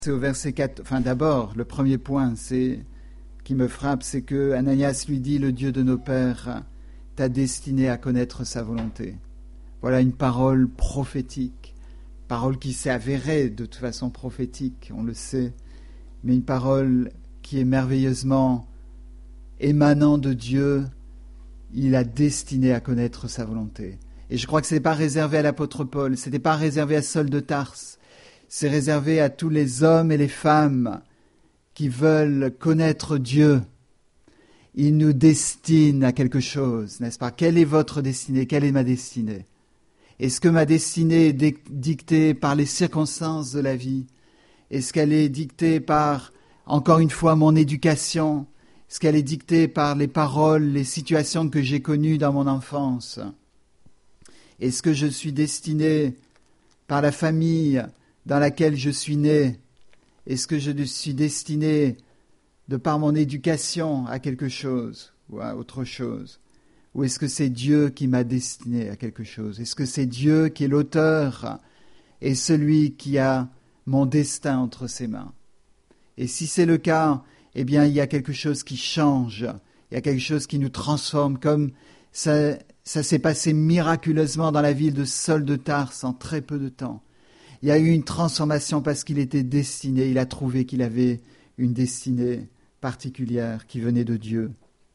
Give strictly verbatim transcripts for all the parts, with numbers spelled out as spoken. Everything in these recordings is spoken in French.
C'est au verset quatre, enfin d'abord, le premier point c'est, qui me frappe, c'est que Ananias lui dit, le Dieu de nos pères t'a destiné à connaître sa volonté. Voilà une parole prophétique, parole qui s'est avérée de toute façon prophétique, on le sait, mais une parole qui est merveilleusement émanant de Dieu. Il a destiné à connaître sa volonté. Et je crois que ce n'était pas réservé à l'apôtre Paul, ce n'était pas réservé à Saul de Tarse, c'est réservé à tous les hommes et les femmes qui veulent connaître Dieu. Il nous destine à quelque chose, n'est-ce pas? Quelle est votre destinée? Quelle est ma destinée? Est-ce que ma destinée est dictée par les circonstances de la vie? Est-ce qu'elle est dictée par, encore une fois, mon éducation? Est-ce qu'elle est dictée par les paroles, les situations que j'ai connues dans mon enfance? Est-ce que je suis destiné par la famille dans laquelle je suis né? Est-ce que je suis destiné de par mon éducation à quelque chose ou à autre chose? Ou est-ce que c'est Dieu qui m'a destiné à quelque chose? Est-ce que c'est Dieu qui est l'auteur et celui qui a mon destin entre ses mains? Et si c'est le cas, eh bien il y a quelque chose qui change, il y a quelque chose qui nous transforme, comme ça, ça s'est passé miraculeusement dans la ville de Saul de Tarse en très peu de temps. Il y a eu une transformation parce qu'il était destiné, il a trouvé qu'il avait une destinée particulière qui venait de Dieu.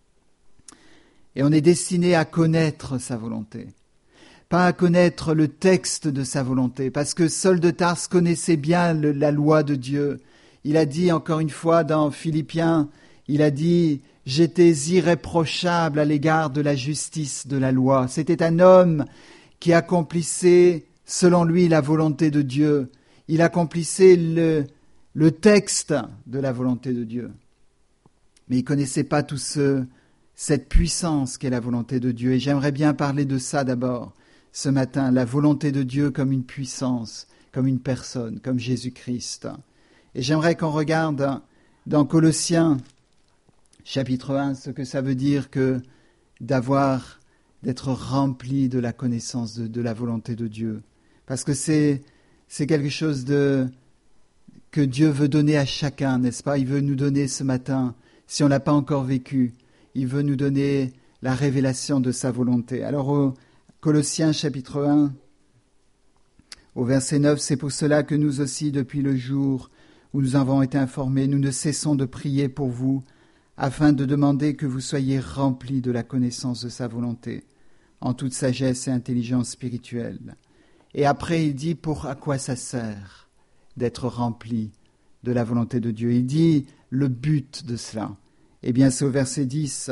Et on est destiné à connaître sa volonté, pas à connaître le texte de sa volonté, parce que Saul de Tarse connaissait bien le, la loi de Dieu. Il a dit encore une fois dans Philippiens, il a dit « J'étais irréprochable à l'égard de la justice de la loi ». C'était un homme qui accomplissait selon lui la volonté de Dieu. Il accomplissait le, le texte de la volonté de Dieu. Mais il ne connaissait pas tout ce, cette puissance qu'est la volonté de Dieu. Et j'aimerais bien parler de ça d'abord ce matin, la volonté de Dieu comme une puissance, comme une personne, comme Jésus-Christ. Et j'aimerais qu'on regarde dans Colossiens chapitre un ce que ça veut dire que d'avoir, d'être rempli de la connaissance de, de la volonté de Dieu. Parce que c'est, c'est quelque chose de, que Dieu veut donner à chacun, n'est-ce pas? Il veut nous donner ce matin, si on ne l'a pas encore vécu, il veut nous donner la révélation de sa volonté. Alors au Colossiens chapitre un, au verset neuf, c'est pour cela que nous aussi, depuis le jour où nous avons été informés, nous ne cessons de prier pour vous, afin de demander que vous soyez remplis de la connaissance de sa volonté, en toute sagesse et intelligence spirituelle. Et après, il dit pour à quoi ça sert d'être rempli de la volonté de Dieu. Il dit le but de cela. Eh bien, c'est au verset dix,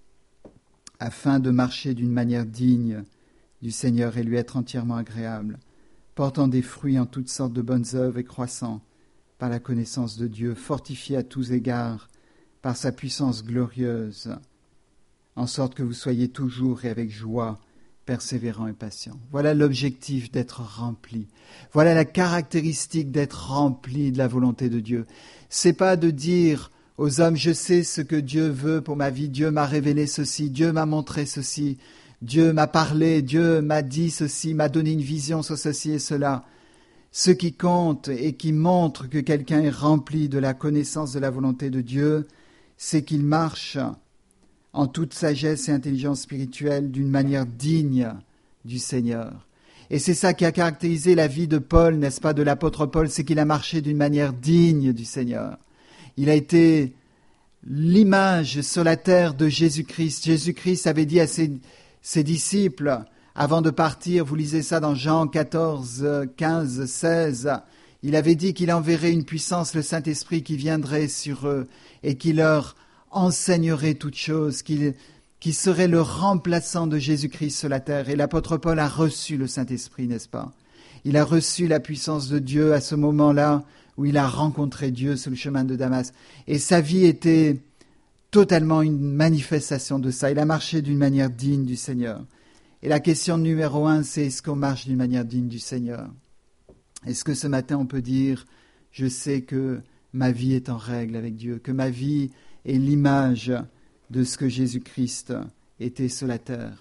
afin de marcher d'une manière digne du Seigneur et lui être entièrement agréable, portant des fruits en toutes sortes de bonnes œuvres et croissant par la connaissance de Dieu, fortifié à tous égards par sa puissance glorieuse, en sorte que vous soyez toujours et avec joie persévérant et patient. Voilà l'objectif d'être rempli. Voilà la caractéristique d'être rempli de la volonté de Dieu. C'est pas de dire aux hommes, je sais ce que Dieu veut pour ma vie, Dieu m'a révélé ceci, Dieu m'a montré ceci, Dieu m'a parlé, Dieu m'a dit ceci, m'a donné une vision sur ceci et cela. Ce qui compte et qui montre que quelqu'un est rempli de la connaissance de la volonté de Dieu, c'est qu'il marche en toute sagesse et intelligence spirituelle d'une manière digne du Seigneur. Et c'est ça qui a caractérisé la vie de Paul, n'est-ce pas, de l'apôtre Paul, c'est qu'il a marché d'une manière digne du Seigneur. Il a été l'image sur la terre de Jésus-Christ. Jésus-Christ avait dit à ses, ses disciples, avant de partir, vous lisez ça dans Jean quatorze, quinze, seize, il avait dit qu'il enverrait une puissance, le Saint-Esprit, qui viendrait sur eux et qui leur enseignerait toutes choses, qui, qui serait le remplaçant de Jésus-Christ sur la terre. Et l'apôtre Paul a reçu le Saint-Esprit, n'est-ce pas? Il a reçu la puissance de Dieu à ce moment-là où il a rencontré Dieu sur le chemin de Damas. Et sa vie était totalement une manifestation de ça. Il a marché d'une manière digne du Seigneur. Et la question numéro un, c'est est-ce qu'on marche d'une manière digne du Seigneur? Est-ce que ce matin on peut dire, je sais que ma vie est en règle avec Dieu, que ma vie est l'image de ce que Jésus-Christ était sur la terre,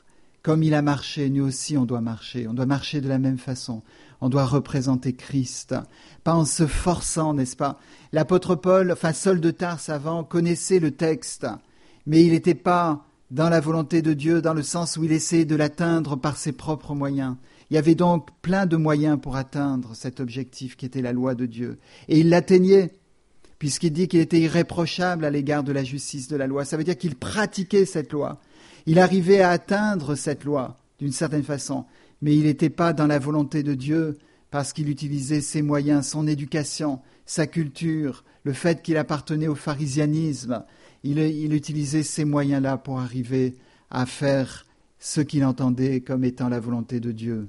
Comme il a marché, nous aussi on doit marcher. On doit marcher de la même façon. On doit représenter Christ, pas en se forçant, n'est-ce pas? L'apôtre Paul, enfin Saul de Tarse avant, connaissait le texte, mais il n'était pas dans la volonté de Dieu, dans le sens où il essayait de l'atteindre par ses propres moyens. Il y avait donc plein de moyens pour atteindre cet objectif qui était la loi de Dieu. Et il l'atteignait, puisqu'il dit qu'il était irréprochable à l'égard de la justice de la loi. Ça veut dire qu'il pratiquait cette loi. Il arrivait à atteindre cette loi, d'une certaine façon. Mais il n'était pas dans la volonté de Dieu parce qu'il utilisait ses moyens, son éducation, sa culture, le fait qu'il appartenait au pharisianisme. Il, il utilisait ces moyens-là pour arriver à faire ce qu'il entendait comme étant la volonté de Dieu.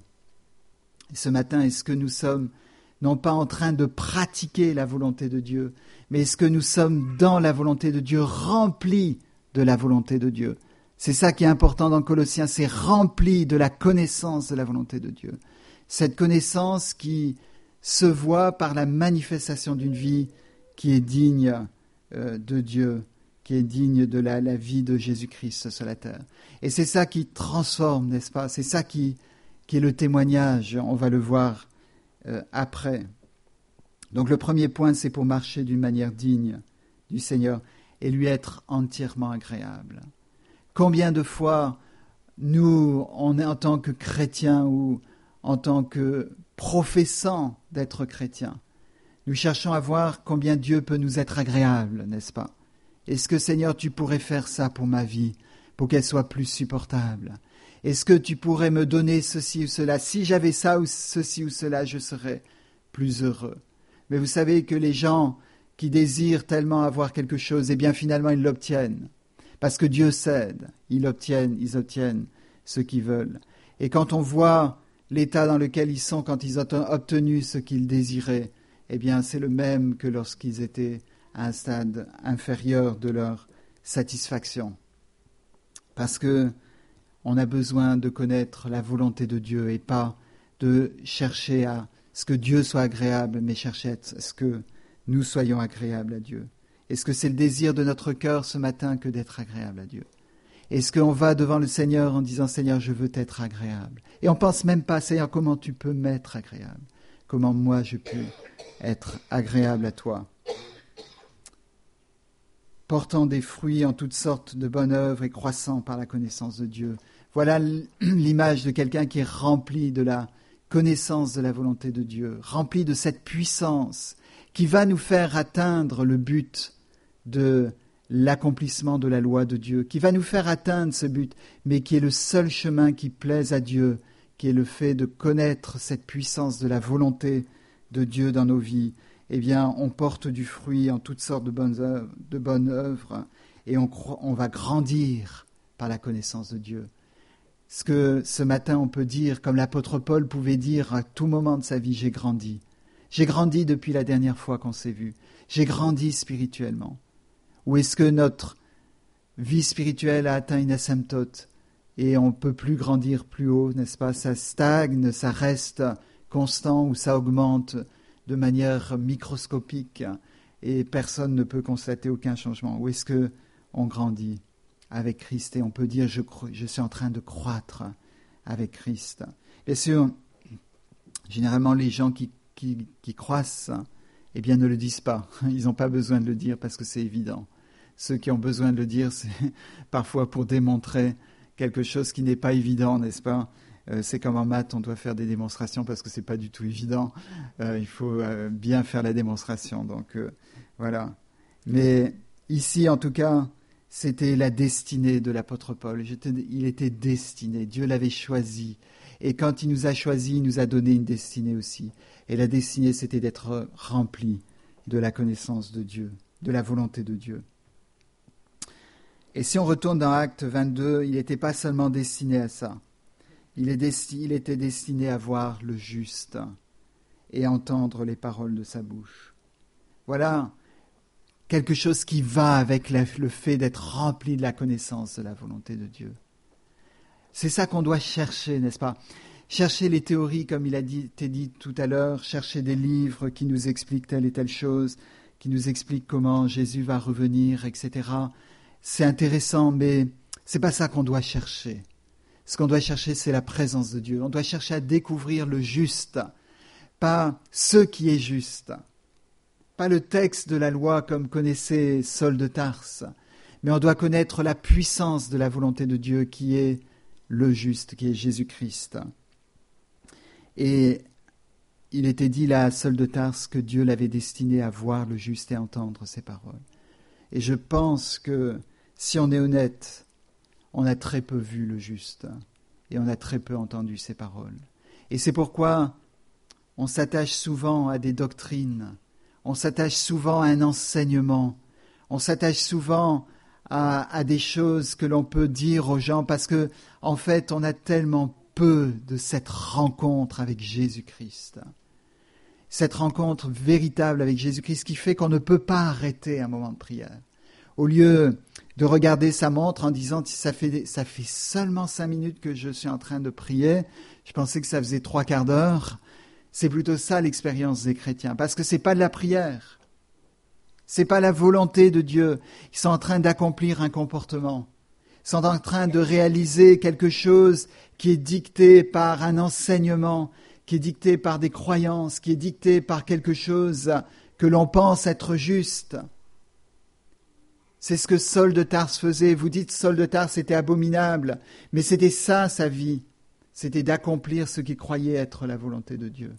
Et ce matin, est-ce que nous sommes non pas en train de pratiquer la volonté de Dieu, mais est-ce que nous sommes dans la volonté de Dieu, remplis de la volonté de Dieu? C'est ça qui est important dans Colossiens, c'est rempli de la connaissance de la volonté de Dieu. Cette connaissance qui se voit par la manifestation d'une vie qui est digne euh, de Dieu, qui est digne de la, la vie de Jésus-Christ sur la terre. Et c'est ça qui transforme, n'est-ce pas? C'est ça qui, qui est le témoignage, on va le voir euh, après. Donc le premier point, c'est pour marcher d'une manière digne du Seigneur et lui être entièrement agréable. Combien de fois, nous, on est en tant que chrétiens ou en tant que professants d'être chrétiens, nous cherchons à voir combien Dieu peut nous être agréable, n'est-ce pas? Est-ce que, Seigneur, tu pourrais faire ça pour ma vie, pour qu'elle soit plus supportable? Est-ce que tu pourrais me donner ceci ou cela? Si j'avais ça ou ceci ou cela, je serais plus heureux. Mais vous savez que les gens qui désirent tellement avoir quelque chose, eh bien finalement ils l'obtiennent. Parce que Dieu cède, ils obtiennent, ils obtiennent ce qu'ils veulent. Et quand on voit l'état dans lequel ils sont, quand ils ont obtenu ce qu'ils désiraient, eh bien c'est le même que lorsqu'ils étaient à un stade inférieur de leur satisfaction. Parce que on a besoin de connaître la volonté de Dieu et pas de chercher à ce que Dieu soit agréable, mais chercher à ce que nous soyons agréables à Dieu. Est-ce que c'est le désir de notre cœur ce matin que d'être agréable à Dieu? Est-ce qu'on va devant le Seigneur en disant « Seigneur, je veux t'être agréable » et on ne pense même pas « Seigneur, comment tu peux m'être agréable? Comment moi je peux être agréable à toi ?» Portant des fruits en toutes sortes de bonnes œuvres et croissant par la connaissance de Dieu. Voilà l'image de quelqu'un qui est rempli de la connaissance de la volonté de Dieu, rempli de cette puissance qui va nous faire atteindre le but de l'accomplissement de la loi de Dieu, qui va nous faire atteindre ce but, mais qui est le seul chemin qui plaise à Dieu, qui est le fait de connaître cette puissance de la volonté de Dieu dans nos vies. Eh bien, on porte du fruit en toutes sortes de bonnes œuvres, de bonnes œuvres et on, on va grandir par la connaissance de Dieu. Ce que ce matin on peut dire, comme l'apôtre Paul pouvait dire à tout moment de sa vie, j'ai grandi. J'ai grandi depuis la dernière fois qu'on s'est vu. J'ai grandi spirituellement. Ou est-ce que notre vie spirituelle a atteint une asymptote et on ne peut plus grandir plus haut, n'est-ce pas? Ça stagne, ça reste constant ou ça augmente de manière microscopique et personne ne peut constater aucun changement. Ou est-ce qu'on grandit avec Christ et on peut dire je, je suis en train de croître avec Christ? Bien sûr, généralement les gens qui, qui, qui croissent eh bien, ne le disent pas. Ils n'ont pas besoin de le dire parce que c'est évident. Ceux qui ont besoin de le dire, c'est parfois pour démontrer quelque chose qui n'est pas évident, n'est-ce pas? Euh, c'est comme en maths, on doit faire des démonstrations parce que c'est pas du tout évident. Euh, il faut euh, bien faire la démonstration. Donc euh, voilà. Mais ici, en tout cas, c'était la destinée de l'apôtre Paul. J'étais, il était destiné. Dieu l'avait choisi. Et quand il nous a choisis, il nous a donné une destinée aussi. Et la destinée, c'était d'être rempli de la connaissance de Dieu, de la volonté de Dieu. Et si on retourne dans Acte vingt-deux, il n'était pas seulement destiné à ça. Il, est desti- il était destiné à voir le juste et entendre les paroles de sa bouche. Voilà quelque chose qui va avec la, le fait d'être rempli de la connaissance de la volonté de Dieu. C'est ça qu'on doit chercher, n'est-ce pas? Chercher les théories, comme il a dit, été dit tout à l'heure, chercher des livres qui nous expliquent telle et telle chose, qui nous expliquent comment Jésus va revenir, et cetera. C'est intéressant, mais c'est pas ça qu'on doit chercher. Ce qu'on doit chercher, c'est la présence de Dieu. On doit chercher à découvrir le juste, pas ce qui est juste, pas le texte de la loi comme connaissait Saul de Tarse, mais on doit connaître la puissance de la volonté de Dieu qui est le juste, qui est Jésus-Christ. Et il était dit là à Saul de Tarse que Dieu l'avait destiné à voir le juste et à entendre ses paroles. Et je pense que si on est honnête, on a très peu vu le juste et on a très peu entendu ses paroles. Et c'est pourquoi on s'attache souvent à des doctrines, on s'attache souvent à un enseignement, on s'attache souvent à, à des choses que l'on peut dire aux gens parce que, en fait, on a tellement peu de cette rencontre avec Jésus-Christ. Cette rencontre véritable avec Jésus-Christ qui fait qu'on ne peut pas arrêter un moment de prière. Au lieu de regarder sa montre en disant « ça fait, ça fait seulement cinq minutes que je suis en train de prier, je pensais que ça faisait trois quarts d'heure », c'est plutôt ça l'expérience des chrétiens, parce que c'est pas de la prière, c'est pas la volonté de Dieu. Ils sont en train d'accomplir un comportement, ils sont en train de réaliser quelque chose qui est dicté par un enseignement, qui est dicté par des croyances, qui est dicté par quelque chose que l'on pense être juste. C'est ce que Saul de Tarse faisait. Vous dites Saul de Tarse était abominable, mais c'était ça sa vie. C'était d'accomplir ce qu'il croyait être la volonté de Dieu.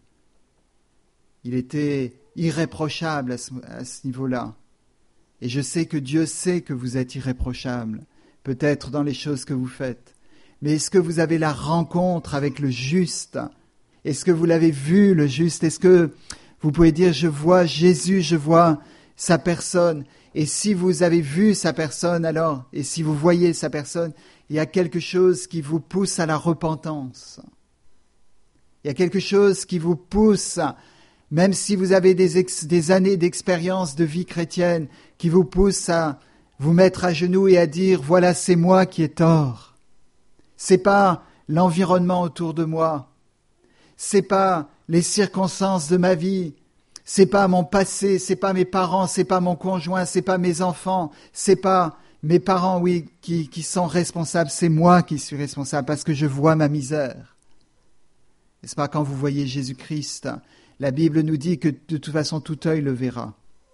Il était irréprochable à ce, à ce niveau-là. Et je sais que Dieu sait que vous êtes irréprochable, peut-être dans les choses que vous faites. Mais est-ce que vous avez la rencontre avec le juste ? Est-ce que vous l'avez vu, le juste ? Est-ce que vous pouvez dire, je vois Jésus, je vois sa personne ? Et si vous avez vu sa personne, alors, et si vous voyez sa personne, il y a quelque chose qui vous pousse à la repentance. Il y a quelque chose qui vous pousse, même si vous avez des, ex, des années d'expérience de vie chrétienne, qui vous pousse à vous mettre à genoux et à dire, voilà, c'est moi qui ai tort. C'est pas l'environnement autour de moi. C'est pas les circonstances de ma vie. C'est pas mon passé, c'est pas mes parents, c'est pas mon conjoint, c'est pas mes enfants, c'est pas mes parents, oui, qui, qui sont responsables, c'est moi qui suis responsable parce que je vois ma misère. N'est-ce pas, quand vous voyez Jésus-Christ, la Bible nous dit que de toute façon tout œil le verra.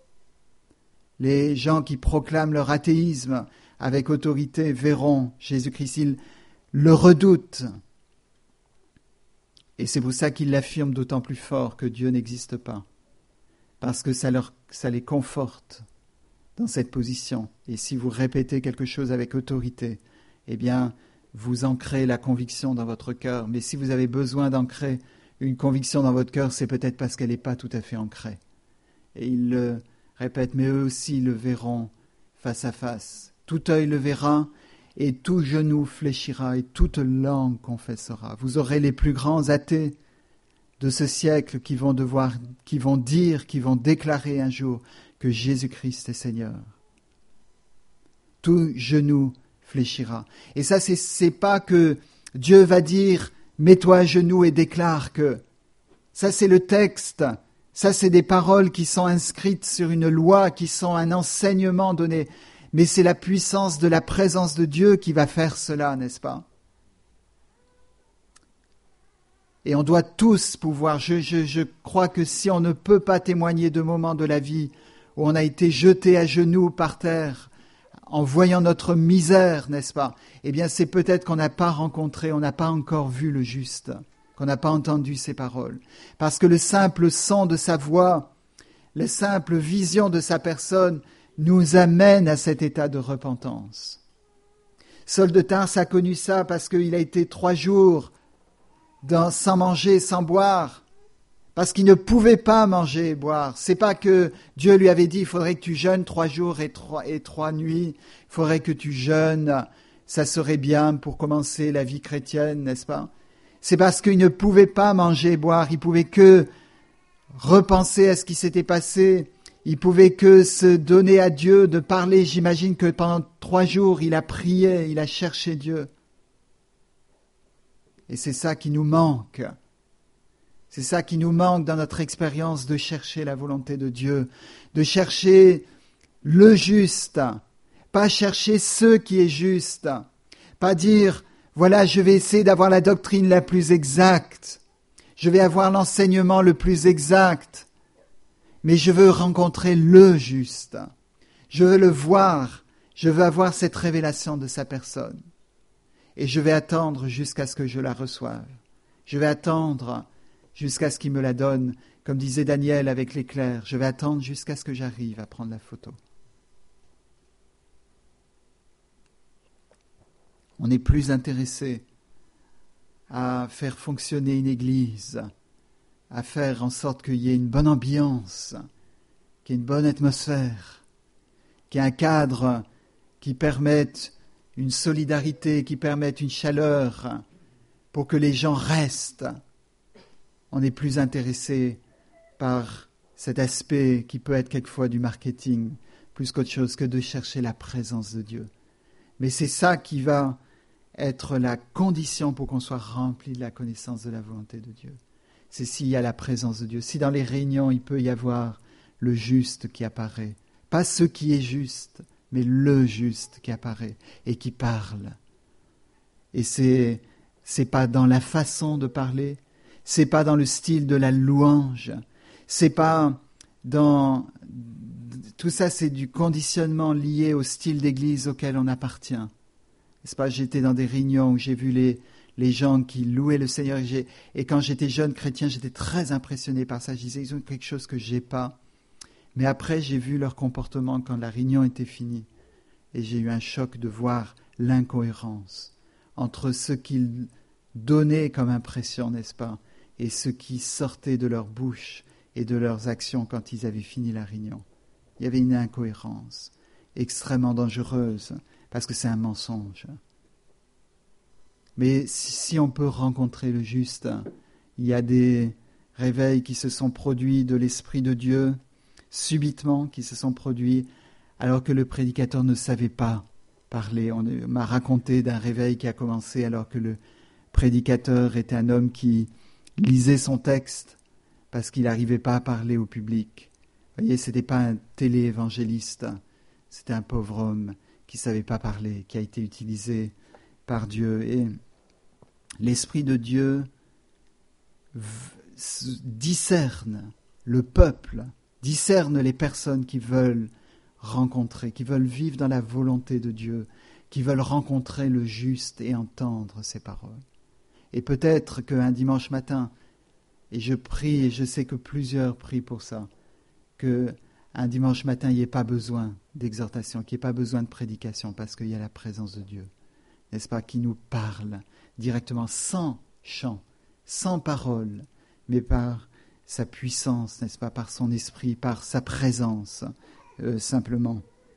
Les gens qui proclament leur athéisme avec autorité verront Jésus-Christ, ils le redoutent. Et c'est pour ça qu'ils l'affirment d'autant plus fort que Dieu n'existe pas. Parce que ça, leur, ça les conforte dans cette position. Et si vous répétez quelque chose avec autorité, eh bien, vous ancrez la conviction dans votre cœur. Mais si vous avez besoin d'ancrer une conviction dans votre cœur, c'est peut-être parce qu'elle n'est pas tout à fait ancrée. Et ils le répètent, mais eux aussi le verront face à face. Tout œil le verra, et tout genou fléchira, et toute langue confessera. Vous aurez les plus grands athées de ce siècle qui vont devoir, qui vont dire, qui vont déclarer un jour que Jésus-Christ est Seigneur. Tout genou fléchira. Et ça, c'est, c'est pas que Dieu va dire « mets-toi à genoux et déclare que ». Ça, c'est le texte. Ça, c'est des paroles qui sont inscrites sur une loi, qui sont un enseignement donné. Mais c'est la puissance de la présence de Dieu qui va faire cela, n'est-ce pas ? Et on doit tous pouvoir, je, je, je crois que si on ne peut pas témoigner de moments de la vie où on a été jeté à genoux par terre en voyant notre misère, n'est-ce pas ? Eh bien, c'est peut-être qu'on n'a pas rencontré, on n'a pas encore vu le juste, qu'on n'a pas entendu ses paroles. Parce que le simple son de sa voix, la simple vision de sa personne nous amène à cet état de repentance. Saul de Tarse a connu ça parce qu'il a été trois jours Dans, sans manger, sans boire, parce qu'il ne pouvait pas manger et boire. C'est pas que Dieu lui avait dit, il faudrait que tu jeûnes trois jours et trois, et trois nuits, il faudrait que tu jeûnes, ça serait bien pour commencer la vie chrétienne, n'est-ce pas ? C'est parce qu'il ne pouvait pas manger et boire, il pouvait que repenser à ce qui s'était passé, il pouvait que se donner à Dieu, de parler. J'imagine que pendant trois jours, il a prié, il a cherché Dieu. Et c'est ça qui nous manque. C'est ça qui nous manque dans notre expérience de chercher la volonté de Dieu, de chercher le juste, pas chercher ce qui est juste, pas dire Voilà, je vais essayer d'avoir la doctrine la plus exacte. Je vais avoir l'enseignement le plus exact. Mais je veux rencontrer le juste. Je veux le voir. Je veux avoir cette révélation de sa personne. Et je vais attendre jusqu'à ce que je la reçoive. Je vais attendre jusqu'à ce qu'il me la donne. Comme disait Daniel avec l'éclair, je vais attendre jusqu'à ce que j'arrive à prendre la photo. On est plus intéressé à faire fonctionner une église, à faire en sorte qu'il y ait une bonne ambiance, qu'il y ait une bonne atmosphère, qu'il y ait un cadre qui permette une solidarité, qui permette une chaleur pour que les gens restent. On est plus intéressé par cet aspect qui peut être quelquefois du marketing, plus qu'autre chose que de chercher la présence de Dieu. Mais c'est ça qui va être la condition pour qu'on soit rempli de la connaissance de la volonté de Dieu. C'est s'il y a la présence de Dieu. Si dans les réunions, il peut y avoir le juste qui apparaît. Pas ce qui est juste, mais le juste qui apparaît et qui parle. Et c'est, c'est pas dans la façon de parler, c'est pas dans le style de la louange, c'est pas dans... Tout ça, c'est du conditionnement lié au style d'église auquel on appartient. N'est-ce pas, j'étais dans des réunions où j'ai vu les, les gens qui louaient le Seigneur. Et, j'ai, et quand j'étais jeune chrétien, j'étais très impressionné par ça. Je disais, ils ont quelque chose que je n'ai pas. Mais après, j'ai vu leur comportement quand la réunion était finie. Et j'ai eu un choc de voir l'incohérence entre ce qu'ils donnaient comme impression, n'est-ce pas, et ce qui sortait de leur bouche et de leurs actions quand ils avaient fini la réunion. Il y avait une incohérence extrêmement dangereuse, parce que c'est un mensonge. Mais si on peut rencontrer le juste, il y a des réveils qui se sont produits de l'Esprit de Dieu, subitement, qui se sont produits, alors que le prédicateur ne savait pas parler. On m'a raconté d'un réveil qui a commencé alors que le prédicateur était un homme qui lisait son texte, parce qu'il n'arrivait pas à parler au public. Vous voyez, ce n'était pas un téléévangéliste, c'était un pauvre homme qui ne savait pas parler, qui a été utilisé par Dieu. Et l'Esprit de Dieu v- discerne le peuple, discerne les personnes qui veulent rencontrer, qui veulent vivre dans la volonté de Dieu, qui veulent rencontrer le juste et entendre ses paroles. Et peut-être qu'un dimanche matin, et je prie, et je sais que plusieurs prient pour ça, qu'un dimanche matin, il n'y ait pas besoin d'exhortation, qu'il n'y ait pas besoin de prédication, parce qu'il y a la présence de Dieu, n'est-ce pas, qui nous parle directement, sans chant, sans parole, mais par sa puissance, n'est-ce pas, par son esprit, par sa présence, euh, simplement.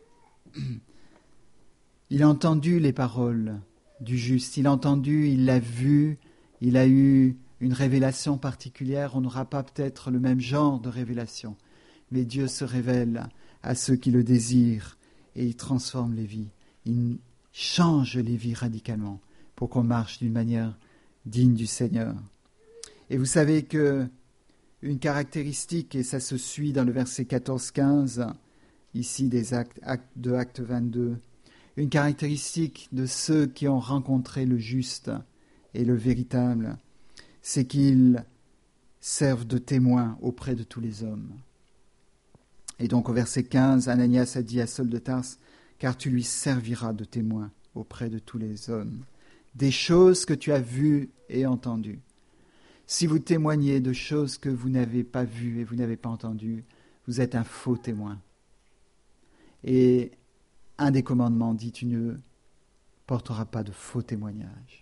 Il a entendu les paroles du juste, il a entendu, il l'a vu, il a eu une révélation particulière. On n'aura pas peut-être le même genre de révélation, mais Dieu se révèle à ceux qui le désirent et il transforme les vies. Il change les vies radicalement pour qu'on marche d'une manière digne du Seigneur. Et vous savez que une caractéristique, et ça se suit dans le verset quatorze quinze, ici des actes, actes de Acte vingt-deux, une caractéristique de ceux qui ont rencontré le juste et le véritable, c'est qu'ils servent de témoins auprès de tous les hommes. Et donc au verset quinze, Ananias a dit à Saul de Tarse, « Car tu lui serviras de témoin auprès de tous les hommes, des choses que tu as vues et entendues. » Si vous témoignez de choses que vous n'avez pas vues et vous n'avez pas entendues, vous êtes un faux témoin. Et un des commandements dit, tu ne porteras pas de faux témoignages.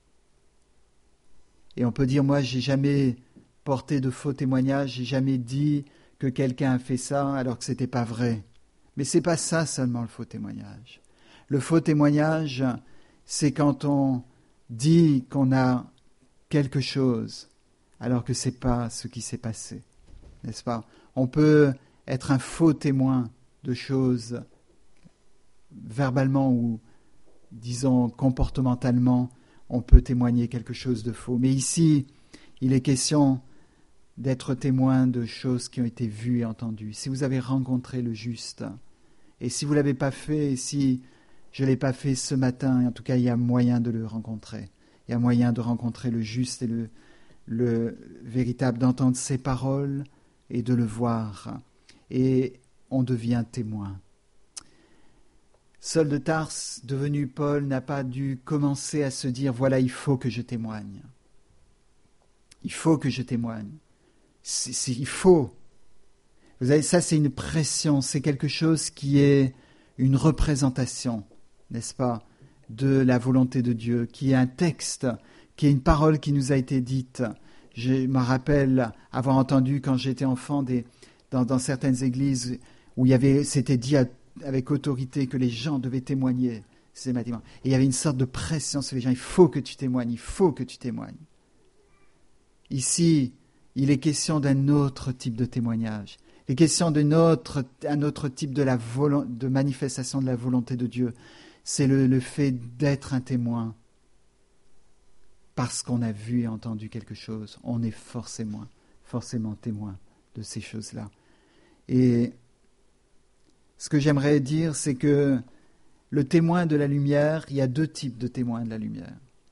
Et on peut dire, moi, j'ai jamais porté de faux témoignages, j'ai jamais dit que quelqu'un a fait ça alors que ce n'était pas vrai. Mais ce n'est pas ça seulement le faux témoignage. Le faux témoignage, c'est quand on dit qu'on a quelque chose alors que ce n'est pas ce qui s'est passé, n'est-ce pas? On peut être un faux témoin de choses verbalement ou, disons, comportementalement, on peut témoigner quelque chose de faux. Mais ici, il est question d'être témoin de choses qui ont été vues et entendues. Si vous avez rencontré le juste, et si vous ne l'avez pas fait, si je ne l'ai pas fait ce matin, en tout cas il y a moyen de le rencontrer. Il y a moyen de rencontrer le juste et le, le véritable, d'entendre ses paroles et de le voir. Et on devient témoin. Saul de Tarse, devenu Paul, n'a pas dû commencer à se dire « Voilà, il faut que je témoigne. Il faut que je témoigne. C'est, c'est, il faut. » Vous savez, ça c'est une pression, c'est quelque chose qui est une représentation, n'est-ce pas, de la volonté de Dieu, qui est un texte, qui est une parole qui nous a été dite. Je me rappelle avoir entendu quand j'étais enfant des, dans, dans certaines églises où il y avait, c'était dit à, avec autorité que les gens devaient témoigner systématiquement. Et il y avait une sorte de pression sur les gens. Il faut que tu témoignes, il faut que tu témoignes. Ici, il est question d'un autre type de témoignage. Il est question d'un autre, un autre type de, la volo- de manifestation de la volonté de Dieu. C'est le, le fait d'être un témoin. Parce qu'on a vu et entendu quelque chose, on est forcément, forcément témoin de ces choses-là. Et ce que j'aimerais dire, c'est que le témoin de la lumière, il y a deux types de témoins de la lumière.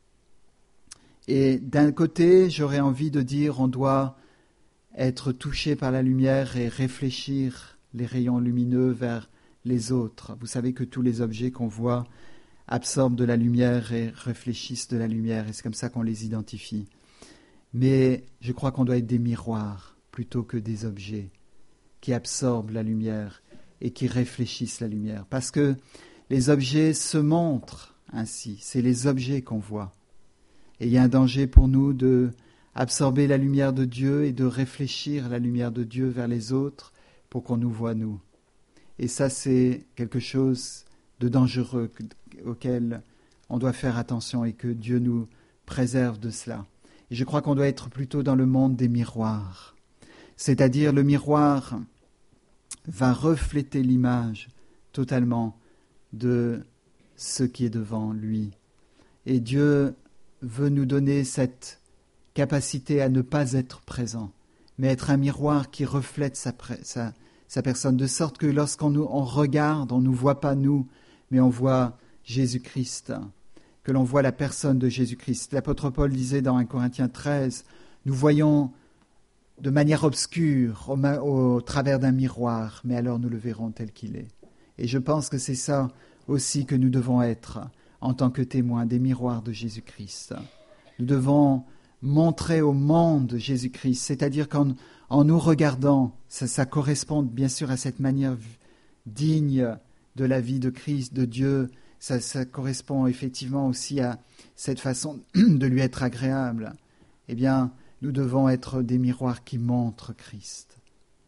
Et d'un côté, j'aurais envie de dire, on doit être touché par la lumière et réfléchir les rayons lumineux vers les autres. Vous savez que tous les objets qu'on voit absorbent de la lumière et réfléchissent de la lumière, et c'est comme ça qu'on les identifie. Mais je crois qu'on doit être des miroirs plutôt que des objets qui absorbent la lumière et qui réfléchissent la lumière. Parce que les objets se montrent ainsi, c'est les objets qu'on voit. Et il y a un danger pour nous de absorber la lumière de Dieu et de réfléchir la lumière de Dieu vers les autres pour qu'on nous voie nous. Et ça, c'est quelque chose de dangereux auquel on doit faire attention et que Dieu nous préserve de cela. Et je crois qu'on doit être plutôt dans le monde des miroirs. C'est-à-dire le miroir va refléter l'image totalement de ce qui est devant lui. Et Dieu veut nous donner cette capacité à ne pas être présent, mais être un miroir qui reflète sa, sa, sa personne, de sorte que lorsqu'on nous, on regarde, on ne nous voit pas nous, mais on voit Jésus-Christ, que l'on voit la personne de Jésus-Christ. L'apôtre Paul disait dans un Corinthiens treize, nous voyons de manière obscure au, au travers d'un miroir, mais alors nous le verrons tel qu'il est. Et je pense que c'est ça aussi que nous devons être en tant que témoins des miroirs de Jésus-Christ. Nous devons montrer au monde Jésus-Christ, c'est-à-dire qu'en en nous regardant, ça, ça correspond bien sûr à cette manière digne de la vie de Christ, de Dieu, ça, ça correspond effectivement aussi à cette façon de lui être agréable. Eh bien, nous devons être des miroirs qui montrent Christ.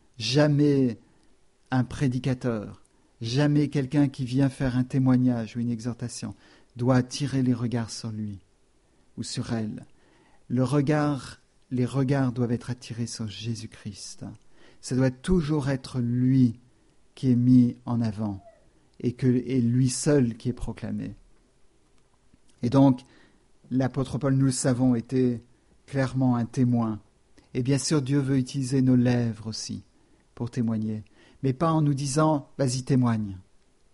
Jamais un prédicateur, jamais quelqu'un qui vient faire un témoignage ou une exhortation doit attirer les regards sur lui ou sur elle. Le regard, les regards doivent être attirés sur Jésus-Christ. Ça doit toujours être lui qui est mis en avant et, que, et lui seul qui est proclamé. Et donc, l'apôtre Paul, nous le savons, était clairement un témoin. Et bien sûr, Dieu veut utiliser nos lèvres aussi pour témoigner, mais pas en nous disant « vas-y, témoigne, vas-y ».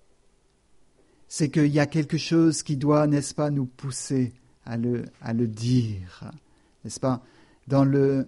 C'est qu'il y a quelque chose qui doit, n'est-ce pas, nous pousser à le, à le dire, n'est-ce pas, dans, le,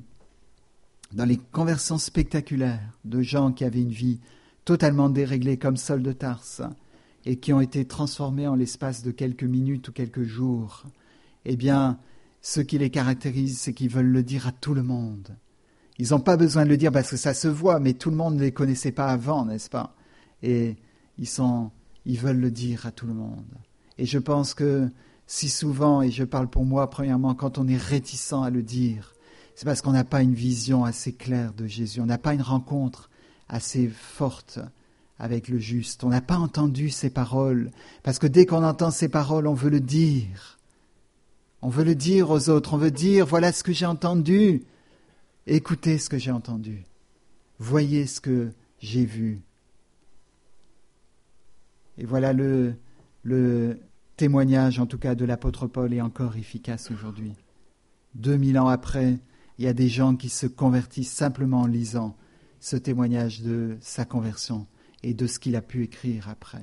dans les conversions spectaculaires de gens qui avaient une vie totalement déréglée comme Saul de Tarse et qui ont été transformés en l'espace de quelques minutes ou quelques jours, eh bien, ce qui les caractérise, c'est qu'ils veulent le dire à tout le monde. Ils n'ont pas besoin de le dire parce que ça se voit, mais tout le monde ne les connaissait pas avant, n'est-ce pas? Et ils, sont, ils veulent le dire à tout le monde. Et je pense que si souvent, et je parle pour moi premièrement, quand on est réticent à le dire, c'est parce qu'on n'a pas une vision assez claire de Jésus, on n'a pas une rencontre assez forte avec le juste, on n'a pas entendu ses paroles, parce que dès qu'on entend ses paroles, on veut le dire. On veut le dire aux autres, on veut dire, voilà ce que j'ai entendu, écoutez ce que j'ai entendu, voyez ce que j'ai vu. Et voilà le, le témoignage, en tout cas, de l'apôtre Paul est encore efficace aujourd'hui. Deux mille ans après, il y a des gens qui se convertissent simplement en lisant ce témoignage de sa conversion et de ce qu'il a pu écrire après.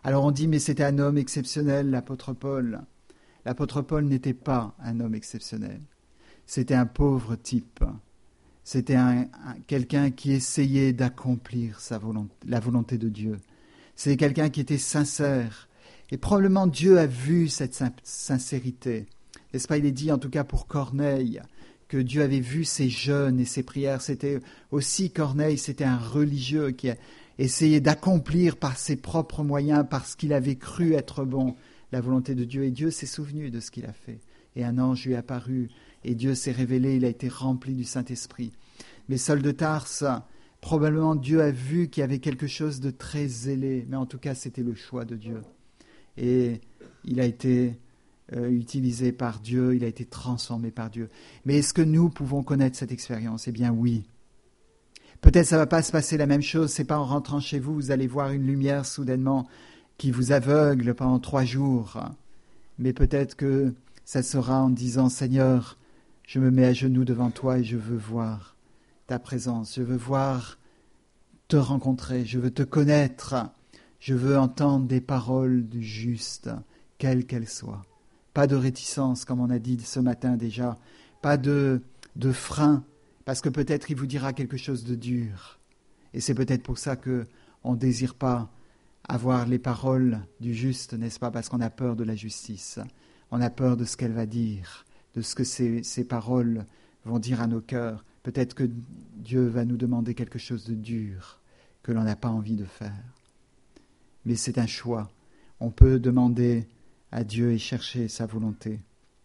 Alors on dit, mais c'était un homme exceptionnel, l'apôtre Paul. L'apôtre Paul n'était pas un homme exceptionnel. C'était un pauvre type. C'était un, un, quelqu'un qui essayait d'accomplir sa volonté, la volonté de Dieu. C'était quelqu'un qui était sincère. Et probablement Dieu a vu cette sincérité. N'est-ce pas, il est dit, en tout cas pour Corneille, que Dieu avait vu ses jeûnes et ses prières. C'était aussi Corneille, c'était un religieux qui a essayé d'accomplir par ses propres moyens, parce qu'il avait cru être bon, la volonté de Dieu. Et Dieu s'est souvenu de ce qu'il a fait. Et un ange lui est apparu, et Dieu s'est révélé, il a été rempli du Saint-Esprit. Mais Saul de Tarse, probablement Dieu a vu qu'il y avait quelque chose de très zélé, mais en tout cas c'était le choix de Dieu. Et il a été euh, utilisé par Dieu, il a été transformé par Dieu. Mais est-ce que nous pouvons connaître cette expérience ? Eh bien oui. Peut-être ça ne va pas se passer la même chose, c'est pas en rentrant chez vous, vous allez voir une lumière soudainement qui vous aveugle pendant trois jours. Mais peut-être que ça sera en disant, Seigneur, je me mets à genoux devant toi et je veux voir ta présence, je veux voir te rencontrer, je veux te connaître, je veux entendre des paroles du juste, quelles qu'elles soient. Pas de réticence, comme on a dit ce matin déjà, pas de, de frein, parce que peut-être il vous dira quelque chose de dur. Et c'est peut-être pour ça qu'on ne désire pas avoir les paroles du juste, n'est-ce pas, parce qu'on a peur de la justice. On a peur de ce qu'elle va dire, de ce que ces, ces paroles vont dire à nos cœurs. Peut-être que Dieu va nous demander quelque chose de dur, que l'on n'a pas envie de faire. Mais c'est un choix. On peut demander à Dieu et chercher sa volonté.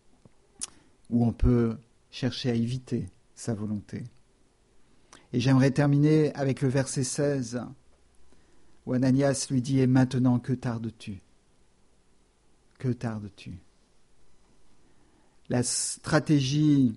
Ou on peut chercher à éviter sa volonté. Et j'aimerais terminer avec le verset seize, où Ananias lui dit « Et maintenant, que tardes-tu ? Que tardes-tu » La stratégie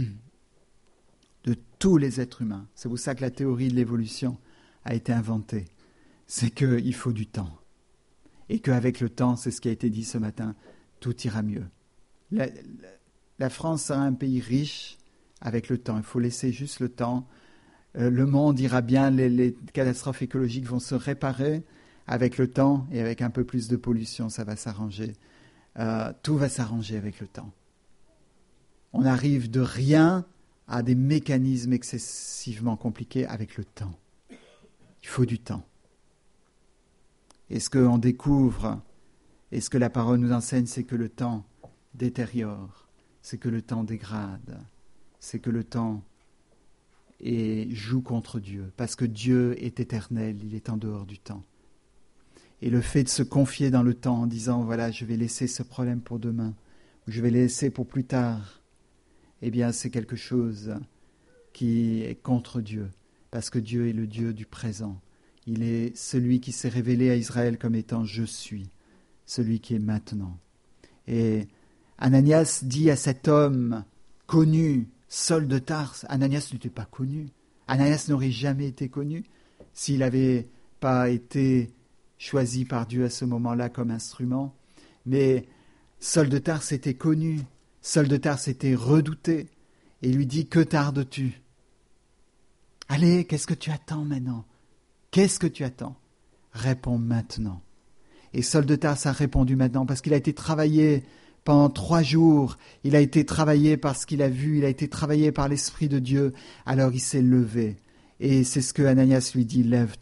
de tous les êtres humains, c'est pour ça que la théorie de l'évolution a été inventée, c'est qu'il faut du temps. Et qu'avec le temps, c'est ce qui a été dit ce matin, tout ira mieux. La, la, la France sera un pays riche avec le temps. Il faut laisser juste le temps. Euh, le monde ira bien, les, les catastrophes écologiques vont se réparer avec le temps et avec un peu plus de pollution, ça va s'arranger. Euh, tout va s'arranger avec le temps. On arrive de rien à des mécanismes excessivement compliqués avec le temps. Il faut du temps. Et ce qu'on découvre, et ce que la parole nous enseigne, c'est que le temps détériore, c'est que le temps dégrade, c'est que le temps est, joue contre Dieu, parce que Dieu est éternel, il est en dehors du temps. Et le fait de se confier dans le temps en disant, voilà, je vais laisser ce problème pour demain, ou je vais le laisser pour plus tard, eh bien, c'est quelque chose qui est contre Dieu, parce que Dieu est le Dieu du présent. Il est celui qui s'est révélé à Israël comme étant « Je suis », celui qui est maintenant. Et Ananias dit à cet homme connu, Saul de Tarse, Ananias n'était pas connu. Ananias n'aurait jamais été connu s'il n'avait pas été choisi par Dieu à ce moment-là comme instrument. Mais Saul de Tarse était connu. Saul de Tarse était redouté. Et il lui dit « Que tardes-tu ? Allez, qu'est-ce que tu attends maintenant ? Qu'est-ce que tu attends ? Réponds maintenant. » Et Saul de Tarse a répondu maintenant parce qu'il a été travaillé pendant trois jours. Il a été travaillé par ce qu'il a vu. Il a été travaillé par l'Esprit de Dieu. Alors il s'est levé. Et c'est ce que Ananias lui dit « Lève-toi. »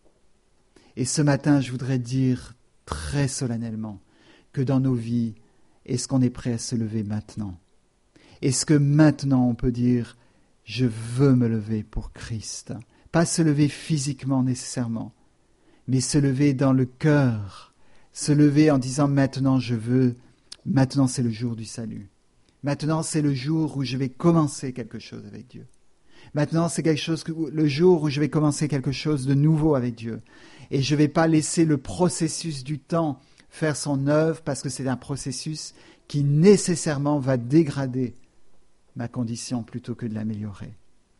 Et ce matin, je voudrais dire très solennellement que dans nos vies, est-ce qu'on est prêt à se lever maintenant ? Est-ce que maintenant on peut dire « Je veux me lever pour Christ » ? Pas se lever physiquement nécessairement, mais se lever dans le cœur, se lever en disant « Maintenant je veux, maintenant c'est le jour du salut. Maintenant c'est le jour où je vais commencer quelque chose avec Dieu. Maintenant c'est quelque chose que, le jour où je vais commencer quelque chose de nouveau avec Dieu. Et je ne vais pas laisser le processus du temps faire son œuvre parce que c'est un processus qui nécessairement va dégrader ma condition plutôt que de l'améliorer.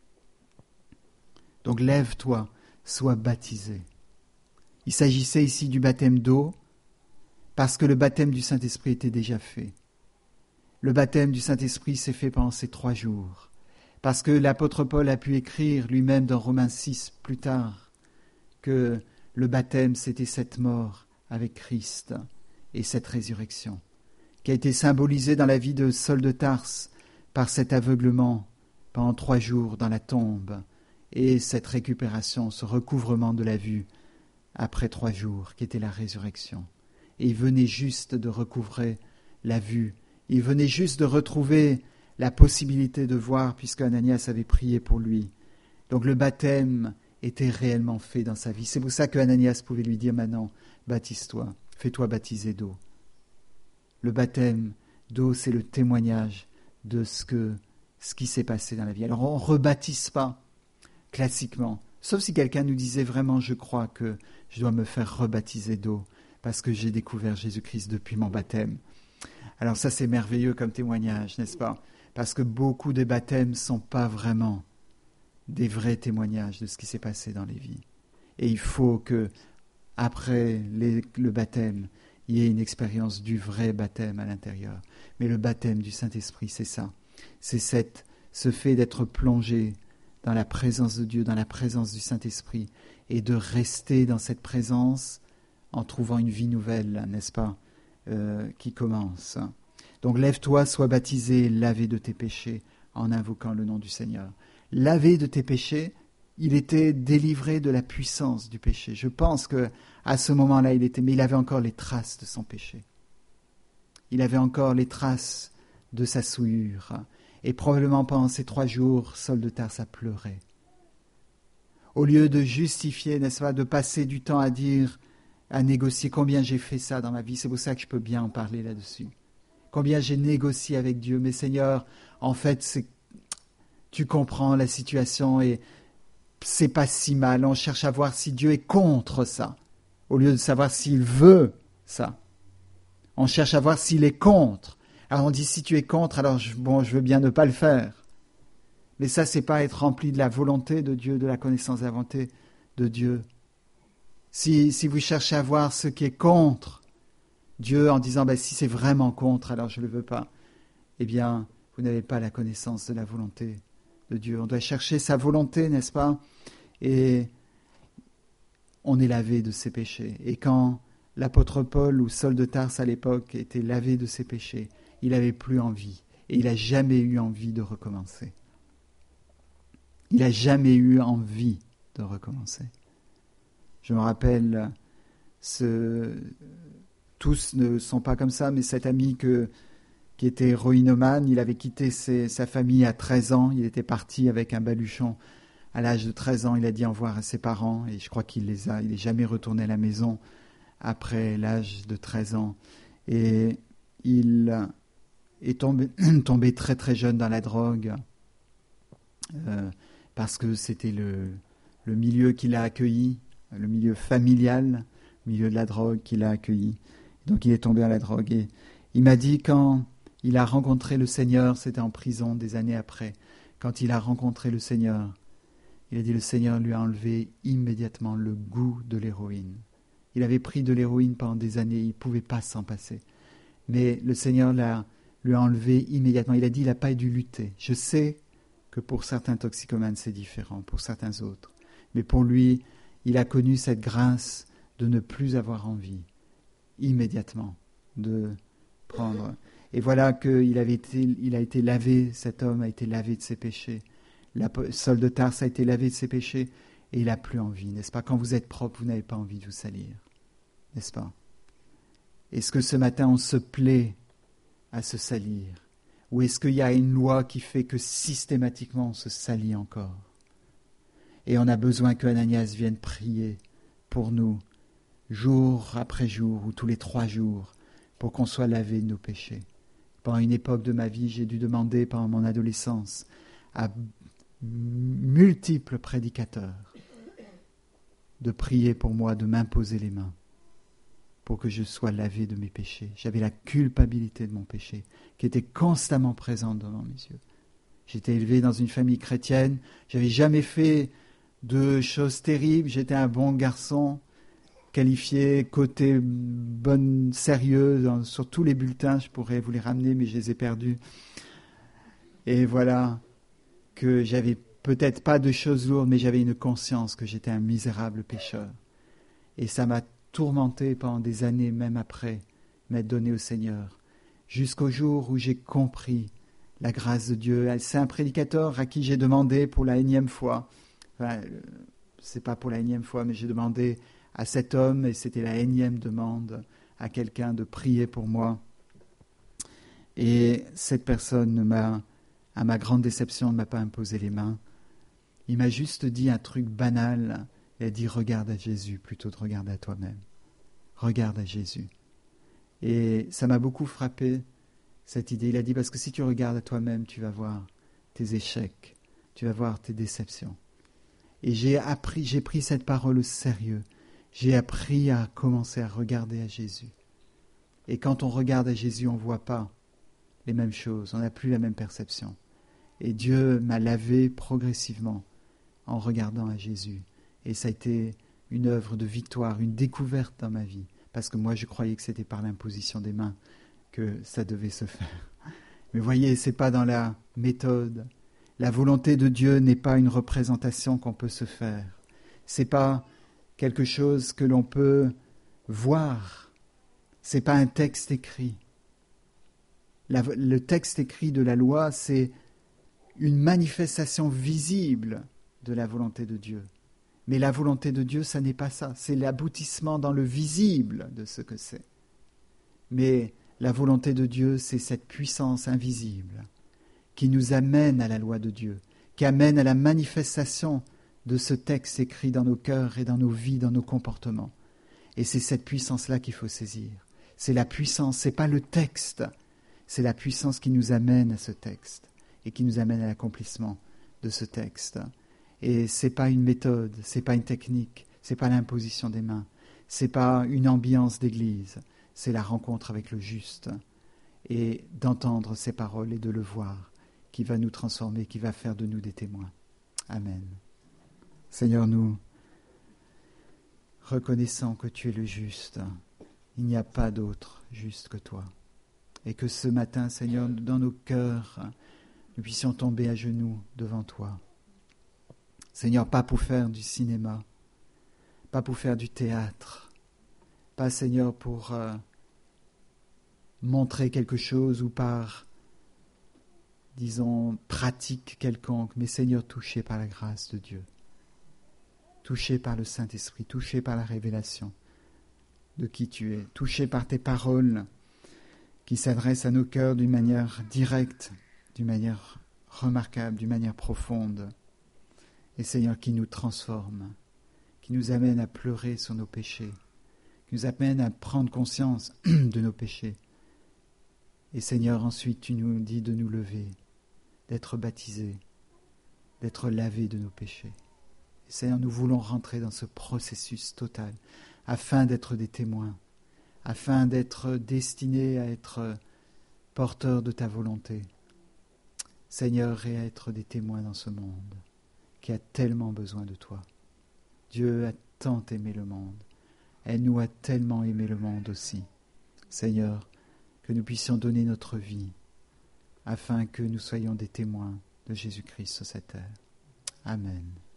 Donc lève-toi, sois baptisé. Il s'agissait ici du baptême d'eau parce que le baptême du Saint-Esprit était déjà fait. Le baptême du Saint-Esprit s'est fait pendant ces trois jours parce que l'apôtre Paul a pu écrire lui-même dans Romains six plus tard que le baptême c'était cette mort avec Christ et cette résurrection, qui a été symbolisée dans la vie de Saul de Tarse par cet aveuglement pendant trois jours dans la tombe et cette récupération, ce recouvrement de la vue après trois jours, qui était la résurrection. Et il venait juste de recouvrer la vue, il venait juste de retrouver la possibilité de voir, puisque Ananias avait prié pour lui. Donc le baptême était réellement fait dans sa vie. C'est pour ça que Ananias pouvait lui dire maintenant, baptise-toi, fais-toi baptiser d'eau. Le baptême d'eau, c'est le témoignage de ce, que, ce qui s'est passé dans la vie. Alors on ne rebaptise pas classiquement, sauf si quelqu'un nous disait vraiment, je crois que je dois me faire rebaptiser d'eau parce que j'ai découvert Jésus-Christ depuis mon baptême. Alors ça, c'est merveilleux comme témoignage, n'est-ce pas? Parce que beaucoup de baptêmes ne sont pas vraiment des vrais témoignages de ce qui s'est passé dans les vies. Et il faut que, après les, le baptême, il y ait une expérience du vrai baptême à l'intérieur. Mais le baptême du Saint-Esprit, c'est ça. C'est cette, ce fait d'être plongé dans la présence de Dieu, dans la présence du Saint-Esprit, et de rester dans cette présence en trouvant une vie nouvelle, n'est-ce pas, euh, qui commence. Donc lève-toi, sois baptisé, lavé de tes péchés, en invoquant le nom du Seigneur. Lavé de tes péchés, il était délivré de la puissance du péché. Je pense que à ce moment-là, il était, mais il avait encore les traces de son péché. Il avait encore les traces de sa souillure. Et probablement pendant ces trois jours, Saul de Tarse a pleuré. Au lieu de justifier, n'est-ce pas, de passer du temps à dire, à négocier combien j'ai fait ça dans ma vie, c'est pour ça que je peux bien en parler là-dessus. Combien j'ai négocié avec Dieu, mais Seigneur, en fait, c'est, tu comprends la situation et c'est pas si mal. On cherche à voir si Dieu est contre ça, au lieu de savoir s'il veut ça. On cherche à voir s'il est contre. Alors on dit, si tu es contre, alors je, bon, je veux bien ne pas le faire. Mais ça, c'est pas être rempli de la volonté de Dieu, de la connaissance de la volonté de Dieu. Si, si vous cherchez à voir ce qui est contre Dieu en disant, ben, si c'est vraiment contre, alors je ne le veux pas, eh bien, vous n'avez pas la connaissance de la volonté de Dieu. On doit chercher sa volonté, n'est-ce pas? Et on est lavé de ses péchés. Et quand l'apôtre Paul ou Saul de Tarse à l'époque était lavé de ses péchés, il n'avait plus envie. Et il n'a jamais eu envie de recommencer. Il n'a jamais eu envie de recommencer. Je me rappelle, ce... tous ne sont pas comme ça, mais cet ami que, qui était héroïnomane, il avait quitté ses, sa famille à treize ans, il était parti avec un baluchon. À l'âge de treize ans, il a dit au revoir à ses parents, et je crois qu'il les a, il n'est jamais retourné à la maison après l'âge de treize ans. Et il est tombé, tombé très très jeune dans la drogue, euh, parce que c'était le, le milieu qu'il a accueilli, le milieu familial, le milieu de la drogue qu'il a accueilli. Donc il est tombé à la drogue. Et il m'a dit quand il a rencontré le Seigneur, c'était en prison des années après, quand il a rencontré le Seigneur, il a dit le Seigneur lui a enlevé immédiatement le goût de l'héroïne. Il avait pris de l'héroïne pendant des années, il ne pouvait pas s'en passer. Mais le Seigneur l'a, lui a enlevé immédiatement. Il a dit il n'a pas dû lutter. Je sais que pour certains toxicomanes c'est différent, pour certains autres. Mais pour lui, il a connu cette grâce de ne plus avoir envie, immédiatement, de prendre. Et voilà qu'il avait été, il a été lavé, cet homme a été lavé de ses péchés. La, Saul de Tarse a été lavé de ses péchés et il n'a plus envie, n'est-ce pas? Quand vous êtes propre, vous n'avez pas envie de vous salir, n'est-ce pas? Est-ce que ce matin on se plaît à se salir? Ou est-ce qu'il y a une loi qui fait que systématiquement on se salit encore? Et on a besoin que Ananias vienne prier pour nous, jour après jour, ou tous les trois jours, pour qu'on soit lavé de nos péchés. Pendant une époque de ma vie, j'ai dû demander, pendant mon adolescence, à multiples prédicateurs de prier pour moi, de m'imposer les mains, pour que je sois lavé de mes péchés. J'avais la culpabilité de mon péché, qui était constamment présente devant mes yeux. J'étais élevé dans une famille chrétienne, j'avais jamais fait de choses terribles, j'étais un bon garçon, qualifié côté bonne, sérieux, dans, sur tous les bulletins, je pourrais vous les ramener, mais je les ai perdus. Et voilà, que j'avais peut-être pas de choses lourdes, mais j'avais une conscience que j'étais un misérable pécheur. Et ça m'a tourmenté pendant des années, même après m'être donné au Seigneur, jusqu'au jour où j'ai compris la grâce de Dieu. C'est un prédicateur à qui j'ai demandé pour la énième fois, enfin, c'est pas pour la énième fois, mais j'ai demandé à cet homme, et c'était la énième demande à quelqu'un de prier pour moi. Et cette personne ne m'a, à ma grande déception, ne m'a pas imposé les mains. Il m'a juste dit un truc banal. Il a dit « Regarde à Jésus plutôt que de regarder à toi-même. Regarde à Jésus. » Et ça m'a beaucoup frappé, cette idée. Il a dit « Parce que si tu regardes à toi-même, tu vas voir tes échecs, tu vas voir tes déceptions. » Et j'ai appris, j'ai pris cette parole au sérieux. J'ai appris à commencer à regarder à Jésus. Et quand on regarde à Jésus, on ne voit pas les mêmes choses, on n'a plus la même perception. Et Dieu m'a lavé progressivement en regardant à Jésus. Et ça a été une œuvre de victoire, une découverte dans ma vie. Parce que moi, je croyais que c'était par l'imposition des mains que ça devait se faire. Mais voyez, ce n'est pas dans la méthode. La volonté de Dieu n'est pas une représentation qu'on peut se faire. Ce n'est pas quelque chose que l'on peut voir. Ce n'est pas un texte écrit. La, le texte écrit de la loi, c'est une manifestation visible de la volonté de Dieu. Mais la volonté de Dieu, ça n'est pas ça. C'est l'aboutissement dans le visible de ce que c'est. Mais la volonté de Dieu, c'est cette puissance invisible qui nous amène à la loi de Dieu, qui amène à la manifestation de ce texte écrit dans nos cœurs et dans nos vies, dans nos comportements. Et c'est cette puissance-là qu'il faut saisir. C'est la puissance, c'est pas le texte, c'est la puissance qui nous amène à ce texte et qui nous amène à l'accomplissement de ce texte. Et c'est pas une méthode, c'est pas une technique, c'est pas l'imposition des mains, c'est pas une ambiance d'église, c'est la rencontre avec le juste et d'entendre ses paroles et de le voir qui va nous transformer, qui va faire de nous des témoins. Amen. Seigneur, nous reconnaissons que tu es le juste. Il n'y a pas d'autre juste que toi. Et que ce matin, Seigneur, dans nos cœurs, nous puissions tomber à genoux devant toi. Seigneur, pas pour faire du cinéma, pas pour faire du théâtre, pas, Seigneur, pour euh, montrer quelque chose ou par, disons, pratique quelconque, mais Seigneur, touché par la grâce de Dieu, touché par le Saint-Esprit, touché par la révélation de qui tu es, touché par tes paroles qui s'adressent à nos cœurs d'une manière directe, d'une manière remarquable, d'une manière profonde. Et Seigneur, qui nous transforme, qui nous amène à pleurer sur nos péchés, qui nous amène à prendre conscience de nos péchés. Et Seigneur, ensuite, tu nous dis de nous lever, d'être baptisés, d'être lavés de nos péchés. Et Seigneur, nous voulons rentrer dans ce processus total, afin d'être des témoins, afin d'être destinés à être porteurs de ta volonté. Seigneur, et à être des témoins dans ce monde qui a tellement besoin de toi. Dieu a tant aimé le monde. Elle nous a tellement aimé le monde aussi. Seigneur, que nous puissions donner notre vie afin que nous soyons des témoins de Jésus-Christ sur cette terre. Amen.